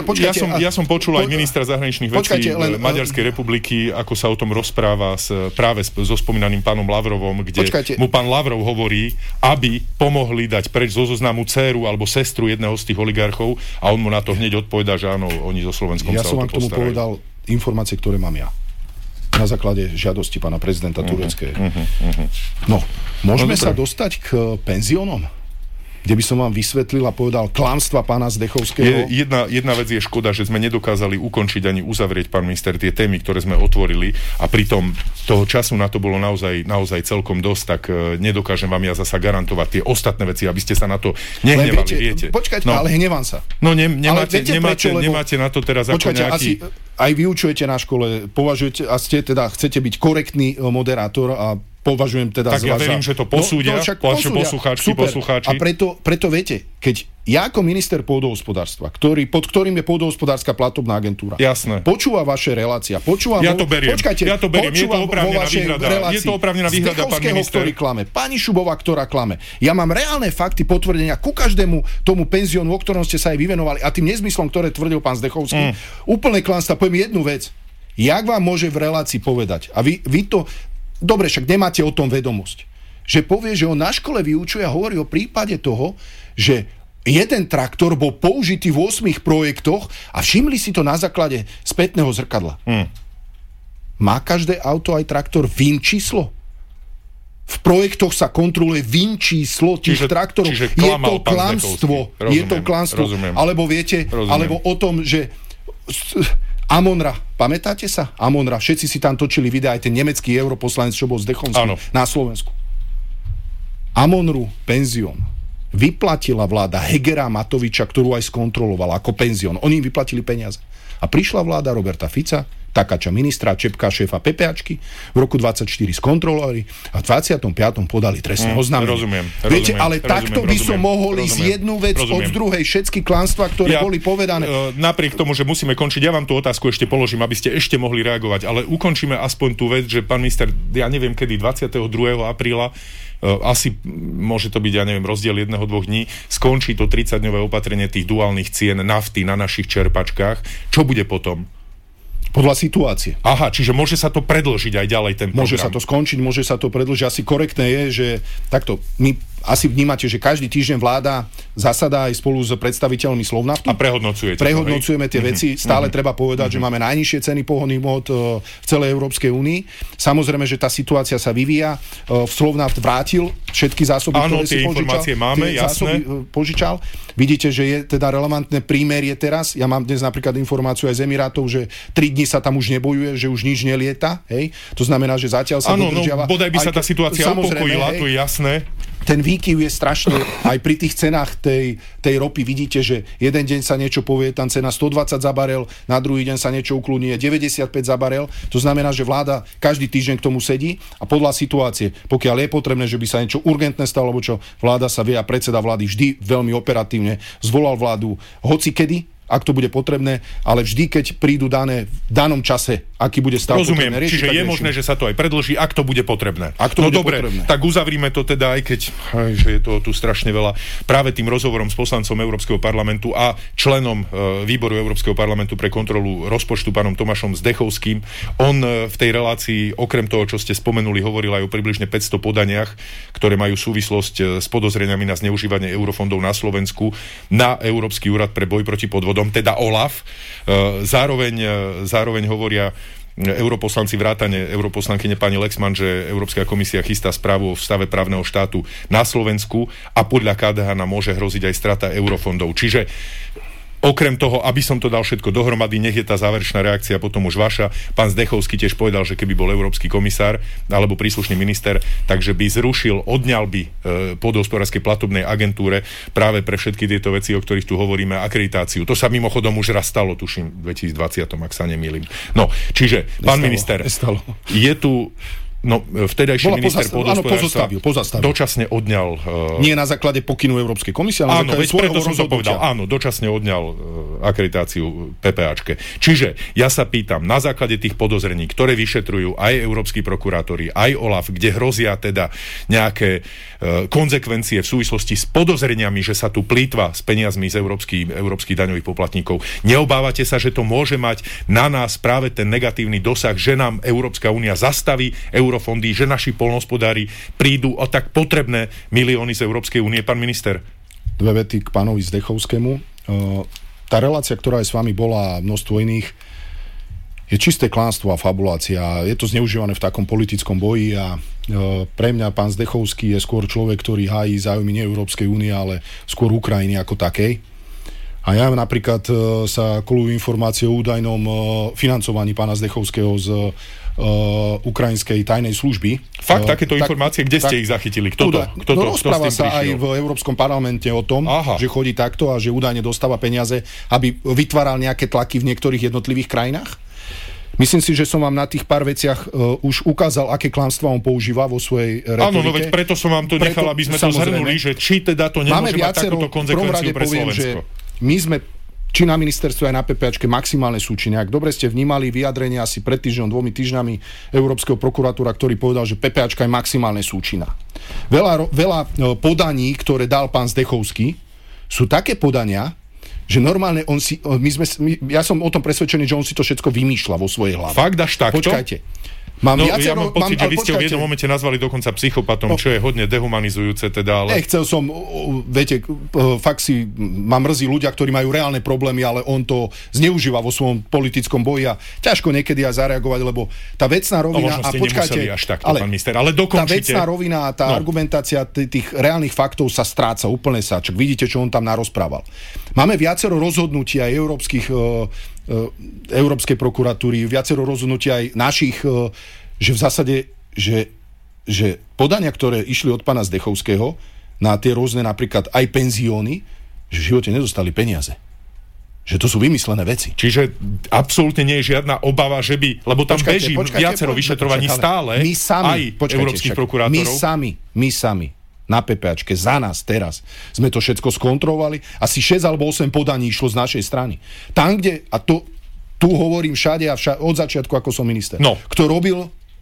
Ja som počul aj ministra zahraničných vecí Maďarskej republiky, ako sa o tom rozpráva práve so spomínaným pánom Lavrovom, kde mu pán Lavrov hovorí, aby pomohli dať preč zo zoznamu dcéru alebo sestru jedného z tých oligarchov a on mu na to hneď odpovedá, že áno, oni so Slovenskom sa o to postarajú. Ja som vám k tomu povedal informácie, ktoré mám ja. Na základe žiadosti pána prezidenta tureckého. No, môžeme sa dostať k penziónom? Kde by som vám vysvetlil a povedal klamstva pána Zdechovského. Jedna vec je škoda, že sme nedokázali ukončiť ani uzavrieť, pán minister, tie témy, ktoré sme otvorili a pritom toho času na to bolo naozaj celkom dosť, tak nedokážem vám ja zasa garantovať tie ostatné veci, aby ste sa na to nehnevali, viete. Počkajte, ale hnevám sa. No nemáte na to teraz ako nejaký... Aj vyučujete na škole, považujete a chcete byť korektný moderátor a považujem teda tak ja verím, že to posúdia, poslucháčky. A preto viete, keď ja ako minister pôdohospodárstva, pod ktorým je pôdohospodárska platobná agentúra, jasné, počúva vaše relácia, ja to beriem, je to oprávnená výhrada, pán minister. Ktorý klame, pani Šubová, ktorá klame. Ja mám reálne fakty, potvrdenia ku každému tomu penziónu, o ktorom ste sa aj vyvenovali a tým nezmyslom, ktoré tvrdil pán Zdechovský. Úplne klamstvá. Poviem jednu vec. Jak vám môže v relácii povedať? A vy to dobre, však nemáte o tom vedomosť. Že povie, že on na škole vyučuje a hovorí o prípade toho, že jeden traktor bol použitý v 8 projektoch a všimli si to na základe spätného zrkadla. Má každé auto aj traktor VIN číslo? V projektoch sa kontroluje VIN číslo tých traktorov. Je to klamstvo. Rozumiem. Alebo viete, alebo o tom, že... Amon-Ra, pamätáte sa? Amon-Ra, všetci si tam točili videa, aj ten nemecký europoslanec, čo bol Zdechovský na Slovensku. Amon-Ru, penzión, vyplatila vláda Hegera Matoviča, ktorú aj skontrolovala ako penzión. Oni im vyplatili peniaze. A prišla vláda Roberta Fica, Takáča ministra, Čepka, šéfa PPAčky, v roku 24 skontrolovali a v 25. podali trestné oznámenie. Viete, ale takto by som mohol ísť jednu vec od druhej, všetky klamstvá, ktoré boli povedané. Napriek tomu, že musíme končiť, ja vám tú otázku ešte položím, aby ste ešte mohli reagovať, ale ukončíme aspoň tú vec, že pán minister, ja neviem kedy, 22. apríla, asi môže to byť, ja neviem, rozdiel 1-2 dní, skončí to 30-dňové opatrenie tých duálnych cien nafty na našich čerpačkách. Čo bude potom? Podľa situácie. Aha, čiže môže sa to predĺžiť aj ďalej ten program. Môže sa to skončiť, môže sa to predĺžiť. Asi korektné je, že takto, my asi vnímate, že každý týždeň vláda zasadá aj spolu s predstaviteľmi Slovnaftu. A prehodnocujete. Prehodnocujeme tie veci. Stále treba povedať, že máme najnižšie ceny pohonných hmôt v celej Európskej únii. Samozrejme, že tá situácia sa vyvíja. Slovnaft vrátil všetky zásoby, ktoré si požičal. Informácie máme, jasné. Požičal. Vidíte, že je teda relevantné prímerie teraz. Ja mám dnes napríklad informáciu aj z Emirátov, že 3 dní sa tam už nebojuje, že už nič nelieta. Hej? To znamená, že zatiaľ sa dodržiava. Áno, bodaj by sa tá situácia upokojila, to je jasné. Ten výkyv je strašný. Aj pri tých cenách tej ropy vidíte, že jeden deň sa niečo povie, tam cena 120 za barel, na druhý deň sa niečo uklúnie 95 za barel. To znamená, že vláda každý týždeň k tomu sedí a podľa situácie, pokiaľ je potrebné, že by sa niečo urgentné stalo, alebo čo, vláda sa vie a predseda vlády vždy veľmi operatívne zvolal vládu hocikedy, ak to bude potrebné, ale vždy, keď prídu dané v danom čase, aký bude stav potrebné riešiť. Čiže je možné, že sa to aj predĺží, ak to bude potrebné. Ak to bude potrebné. Tak uzavrime to teda, aj keď že je to tu strašne veľa, práve tým rozhovorom s poslancom Európskeho parlamentu a členom výboru Európskeho parlamentu pre kontrolu rozpočtu pánom Tomášom Zdechovským. On v tej relácii, okrem toho, čo ste spomenuli, hovoril aj o približne 500 podaniach, ktoré majú súvislosť s podozreniami na zneužívanie eurofondov na Slovensku na Európsky úrad pre boj proti podvodom, teda OLAF. Zároveň hovoria europoslanci vrátane europoslankyne pani Lexman, že Európska komisia chystá správu o stave právneho štátu na Slovensku a podľa KDH nám môže hroziť aj strata eurofondov. Čiže okrem toho, aby som to dal všetko dohromady, nech je tá záverečná reakcia potom už vaša. Pán Zdechovský tiež povedal, že keby bol európsky komisár alebo príslušný minister, takže by odňal by podhospodárskej platobnej agentúre práve pre všetky tieto veci, o ktorých tu hovoríme, akreditáciu. To sa mimochodom už raz stalo, tuším, v 2020, ak sa nemýlim. No, čiže, pán minister, je tu... No, vtedajší minister poľnohospodárstva dočasne odňal... Nie na základe pokynu Európskej komisie, ale áno, preto som to povedal. Áno, dočasne odňal akreditáciu PPAčke. Čiže ja sa pýtam, na základe tých podozrení, ktoré vyšetrujú aj európski prokurátori, aj OLAF, kde hrozia teda nejaké konzekvencie v súvislosti s podozreniami, že sa tu plýtva s peniazmi z európskych daňových poplatníkov. Neobávate sa, že to môže mať na nás práve ten negatívny dosah, že nám Európska únia zastaví eurofondy, že naši poľnohospodári prídu o tak potrebné milióny z Európskej únie, pán minister? Dve vety k pánovi Zdechovskému. Tá relácia, ktorá aj s vami bola, množstvo iných, je čisté klánstvo a fabulácia. Je to zneužívané v takom politickom boji a pre mňa pán Zdechovský je skôr človek, ktorý hájí záujmy nie Európskej únie, ale skôr Ukrajiny ako takej. A ja napríklad sa kolujú informácie o údajnom financovaní pána Zdechovského z ukrajinskej tajnej služby. Fakt, takéto informácie, kde ste ich zachytili? Kto to rozpráva sa aj v Európskom parlamente o tom, že chodí takto a že údajne dostáva peniaze, aby vytváral nejaké tlaky v niektorých jednotlivých krajinách. Myslím si, že som vám na tých pár veciach už ukázal, aké klamstvá on používa vo svojej retorike. Áno, no veď preto som vám to nechal, aby sme to zhrnuli, že či teda to nemôže mať takúto konzekvenciu pre Slovensko. My sme či na ministerstve aj na PPAčke maximálne súčiny. Ak dobre ste vnímali vyjadrenie asi pred týždňom, 2 týždňami Európskeho prokuratúra, ktorý povedal, že PPAčka je maximálne súčinná. Veľa podaní, ktoré dal pán Zdechovský, sú také podania, že normálne ja som o tom presvedčený, že on si to všetko vymýšľa vo svojej hlave. Fakt až takto? Počkajte. Ja mám pocit, že vy ste ho v jednom momente nazvali dokonca psychopatom, čo je hodne dehumanizujúce teda, ale... Nechcel som, viete, fakt ma mrzí ľudia, ktorí majú reálne problémy, ale on to zneužíva vo svojom politickom boji a ťažko niekedy aj zareagovať, lebo tá vecná rovina... a počkajte, až takto, pán minister, ale dokončite. Tá vecná rovina a tá argumentácia tých reálnych faktov sa stráca úplne sa. Čak vidíte, čo on tam narozprával. Máme viacero rozhodnutí aj Európskej prokuratúry, viacero rozhodnutí aj našich, že v zásade, že podania, ktoré išli od pána Zdechovského na tie rôzne napríklad aj penzióny, že v živote nedostali peniaze. Že to sú vymyslené veci. Čiže absolútne nie je žiadna obava, že by... Lebo tam beží viacero vyšetrovaní stále, aj európskych prokurátorov. My sami na PPAčke za nás teraz sme to všetko skontrolovali. Asi 6 alebo 8 podaní išlo z našej strany. Tam, kde, a tu hovorím všade a od začiatku, ako som minister, kto robil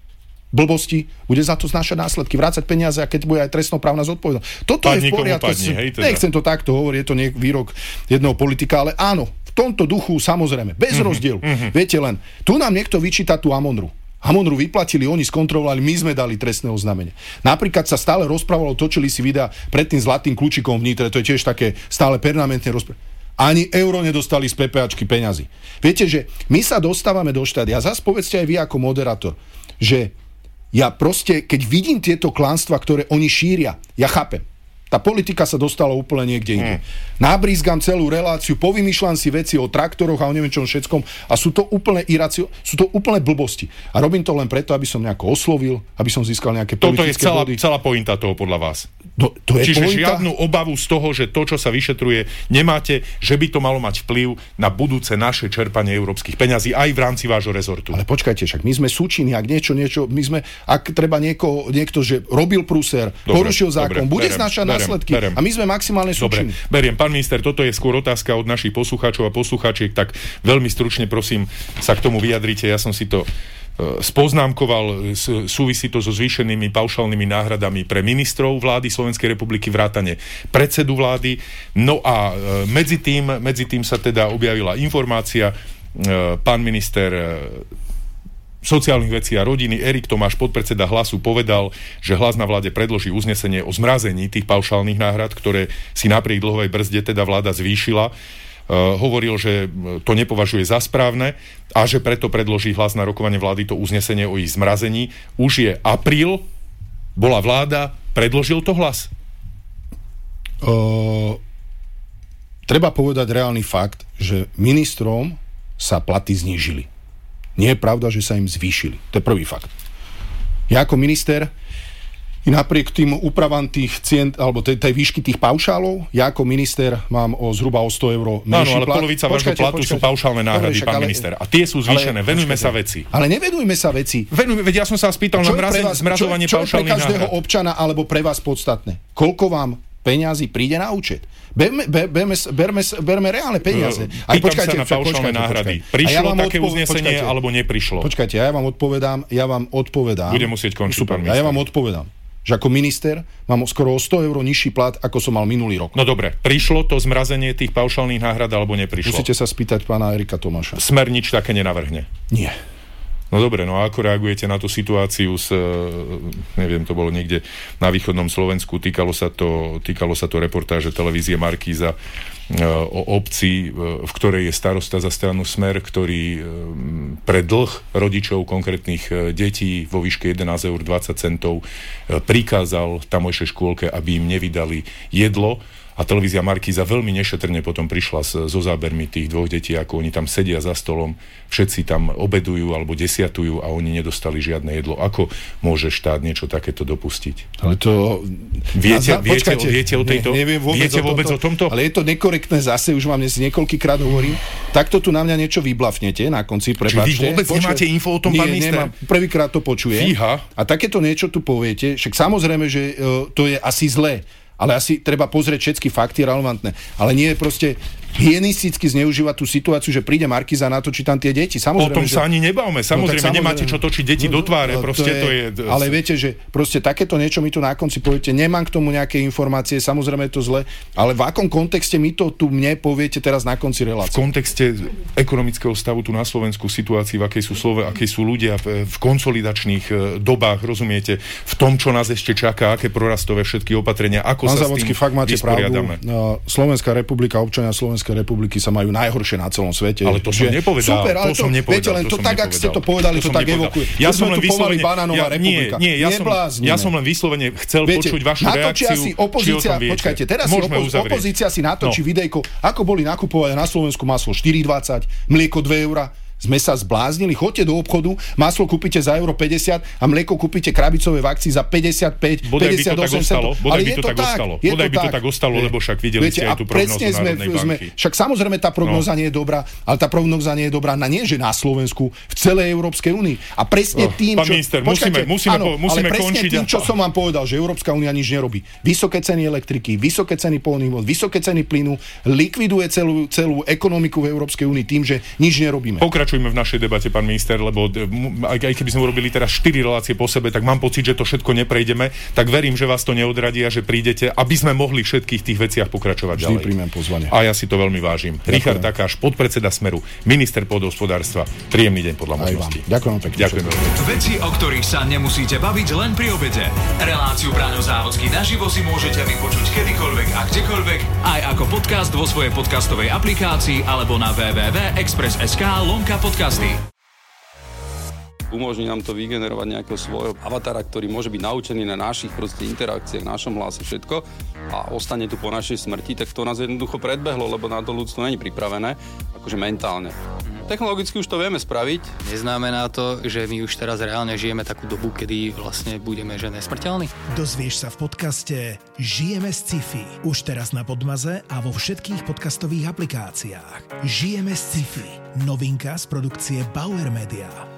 blbosti, bude za to znášať následky, vrácať peniaze, a keď bude aj trestnoprávna zodpovednosť. Toto je v poriadku. Nechcem to takto hovoriť, je to výrok jedného politika, ale áno, v tomto duchu samozrejme, bez rozdielu. Viete len, tu nám niekto vyčíta tú Amonru. Amonru vyplatili, oni skontrolovali, my sme dali trestné oznámenie. Napríklad sa stále rozprávalo, točili si videa pred tým zlatým kľúčikom v Nitre, to je tiež také stále permanentné rozprávanie. Ani euro nedostali z PPAčky peňazí. Viete, že my sa dostávame do štádia, a zás povedzte aj vy ako moderátor, že ja proste, keď vidím tieto klamstvá, ktoré oni šíria, ja chápem. Tá politika sa dostala úplne niekde inde. Nabrízgam celú reláciu, povymýšľam si veci o traktoroch a o neviem čom všetkom a sú to úplne blbosti. A robím to len preto, aby som nejako oslovil, aby som získal nejaké politické body. Toto je celá pointa toho podľa vás. To je čiže pointa? Žiadnu obavu z toho, že to, čo sa vyšetruje, nemáte, že by to malo mať vplyv na budúce naše čerpanie európskych peňazí aj v rámci vášho rezortu. Ale počkajte, však my sme súčinní, ak niečo, my sme, ak treba niekto, že robil prúser, porušil zákon, bude znášať následky. A my sme maximálne súčinní. Dobre, beriem. Pán minister, toto je skôr otázka od našich poslucháčov a poslucháčiek, tak veľmi stručne prosím sa k tomu vyjadrite. Ja som si to spoznámkoval, súvisí to so zvýšenými paušálnymi náhradami pre ministrov vlády Slovenskej republiky, vrátane predsedu vlády. No a medzi tým sa teda objavila informácia, pán minister sociálnych vecí a rodiny Erik Tomáš, podpredseda Hlasu, povedal, že Hlas na vláde predloží uznesenie o zmrazení tých paušálnych náhrad, ktoré si napriek dlhovej brzde teda vláda zvýšila. Hovoril, že to nepovažuje za správne a že preto predloží Hlas na rokovanie vlády to uznesenie o ich zmrazení. Už je apríl, bola vláda, predložil to Hlas? Treba povedať reálny fakt, že ministrom sa platy znížili. Nie je pravda, že sa im zvýšili. To je prvý fakt. Ja ako minister i napriek tým úpravám tých cien, alebo tej výšky tých paušálov, ja ako minister mám zhruba o 100 eur menší plat. Áno, ale polovica vášho platu sú paušálne náhrady, pán minister. A tie sú zvýšené. Venujme sa veci. Ale nevenujme sa veci. Veď ja som sa spýtal na zmrazovanie paušálnych náhrad. Čo je pre každého občana alebo pre vás podstatné? Koľko vám peňazí príde na účet? Berme reálne peniaze. Pýtam sa na paušálne náhrady. Prišlo také uznesenie, alebo neprišlo? Počkajte, ja vám odpovedám. Budem musieť končiť, pán minister. Ja vám odpovedám, že ako minister mám skoro o 100 eur nižší plat, ako som mal minulý rok. No dobre, prišlo to zmrazenie tých paušálnych náhrad, alebo neprišlo? Musíte sa spýtať pána Erika Tomáša. Smer nič také nenavrhne? Nie. No dobre, no a ako reagujete na tú situáciu neviem, to bolo niekde na východnom Slovensku, týkalo sa to reportáže televízie Markíza o obci, v ktorej je starosta za stranu Smer, ktorý pre dlh rodičov konkrétnych detí vo výške 11,20 eur prikázal tamojšej škôlke, aby im nevydali jedlo. A televízia Markíza veľmi nešetrne potom prišla so zábermi tých dvoch detí, ako oni tam sedia za stolom, všetci tam obedujú alebo desiatujú a oni nedostali žiadne jedlo. Ako môže štát niečo takéto dopustiť? Ale to... Viete o tejto? Viete vôbec o tomto? Ale je to nekorektné zase, už vám dnes niekoľkýkrát hovorím. Takto tu na mňa niečo vyblafnete na konci, prepáčte. Čiže vy vôbec nemáte info o tom, pán minister? Prvýkrát to počujem. Fíha. A takéto niečo tu poviete, však samozrejme, že to je asi zlé. Ale asi treba pozrieť všetky fakty relevantné. Ale nie je proste hyenisticky zneužívať tú situáciu, že príde Markíza a natočí tam tie deti. Samozrejme, o tom sa ani nebavme. Samozrejme, nemáte čo točiť deti do tváre. Ale viete, že proste takéto niečo mi tu na konci poviete, nemám k tomu nejaké informácie, samozrejme je to zle, ale v akom kontexte mi to tu mne poviete teraz na konci relácie? V kontexte ekonomického stavu tu na Slovensku, situácii, v akej sú ľudia v konsolidačných dobách, rozumiete, v tom, čo nás ešte čaká, aké prorastové všetky opatrenia, ako sa s tým fakt máte pravdu. Slovenská republika, občania Slovenskej republiky sa majú najhoršie na celom svete. Ale to som nepovedal. Super, ale viete, len to tak, ak ste to povedali, to tak evokuje. Ja som len vyslovene... Ja som len vyslovene chcel počuť vašu reakciu. Si opozícia, počkajte, teraz si opozícia si natočí videjko, ako boli nakupovať na Slovensku maslo 4,20, mlieko 2 eurá. Sme sa zbláznili, choďte do obchodu, maslo kúpite za euro 50 a mlieko kúpite krabicové v akcii za 55, 58 centov. Bodaj by to tak ostalo, lebo však videli ste aj tú prognózu Národnej banky. Však samozrejme tá prognóza nie je dobrá, ale tá prognóza nie je dobrá nie že na Slovensku, v celej Európskej únii. A presne tým, pán minister, musíme končiť. Tým, čo som vám povedal, že Európska únia nič nerobí. Vysoké ceny elektriky, vysoké ceny pohonných hmôt, vysoké ceny plynu, likviduje celú ekonomiku v Európskej únii tým, že nič nerobíme. pokračujme v našej debate, pán minister, lebo aj keby sme urobili teraz 4 relácie po sebe, tak mám pocit, že to všetko neprejdeme, tak verím, že vás to neodradí a že prídete, aby sme mohli všetkých tých veciach pokračovať ďalej. Vždy príjmem pozvanie. A ja si to veľmi vážim. Ďakujem. Richard Takáš, podpredseda Smeru, minister pôdohospodárstva. Príjemný deň podľa možností. Ďakujem pekne. Ďakujem. Veci, o ktorých sa nemusíte baviť len pri obede. Reláciu Braňo Závodský naživo si môžete vypočuť kedykoľvek a kdekoľvek, aj ako podcast vo svojej podcastovej aplikácii alebo na www.express.sk/podcasty. Umožní nám to vygenerovať nejakého svojho avatara, ktorý môže byť naučený na našich interakciách, našom hlase, všetko a ostane tu po našej smrti, tak to nás jednoducho predbehlo, lebo na to ľudstvo není pripravené, akože mentálne. Technologicky už to vieme spraviť. Neznamená to, že my už teraz reálne žijeme takú dobu, kedy vlastne budeme nesmrteľní? Dozvieš sa v podcaste Žijeme z sci-fi. Už teraz na Podmaze a vo všetkých podcastových aplikáciách. Žijeme z sci-fi. Novinka z produkcie Bauer Media.